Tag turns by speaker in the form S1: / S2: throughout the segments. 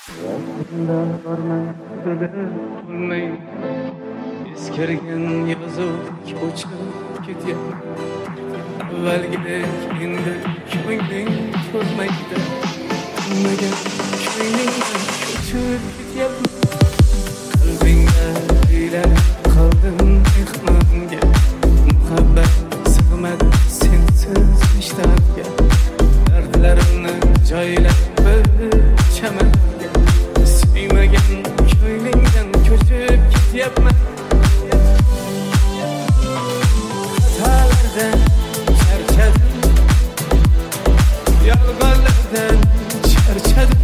S1: Yollarından varman böyle olmayı Eskirgen yazık uçup gidiyor Avvalgidek endi ko'ngling to'lmaydi Nimaga ko'nglingdan ko'chib ketyapman Qalbingda uylanib qoldim mehmonga Muhabbat sig'madi sensiz ishtonga Dardlarimni joylab bir chamonga Suymagan ko'nglingdan ko'chib ketyapman Xatolardan charchadim Yolg'onlardan charchadim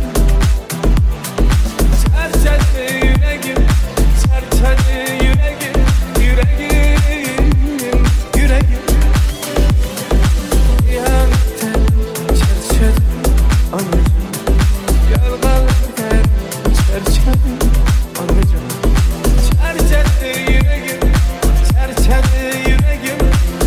S1: Charchadi yuragim Charchadi yuragim Yuragim Xiyonatdan charchadim onajon Yolg'onlardan charchadim onajon Charchadi yuragim Charchadi yuragim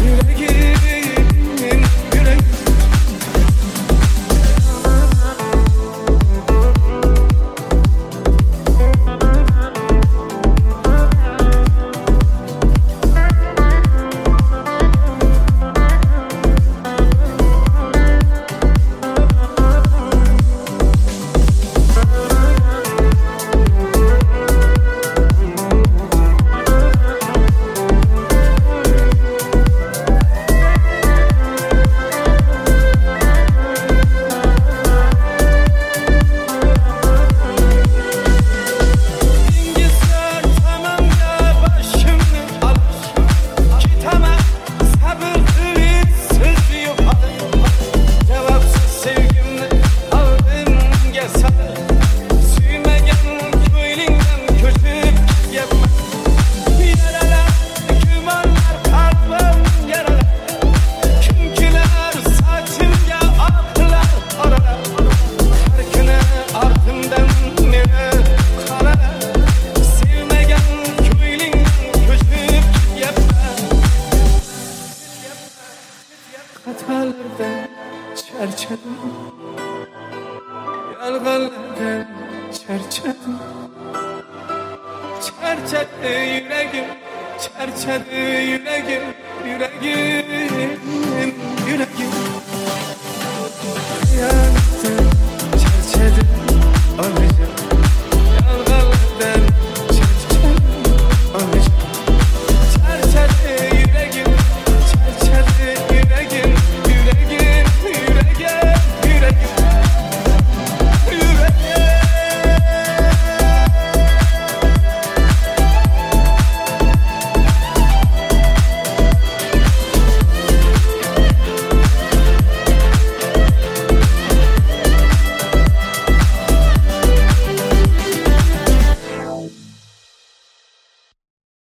S1: Xatolardan charchadim Yolg'onlardan charchadim Charchadi yuragim Charchadi yuragim Yuragim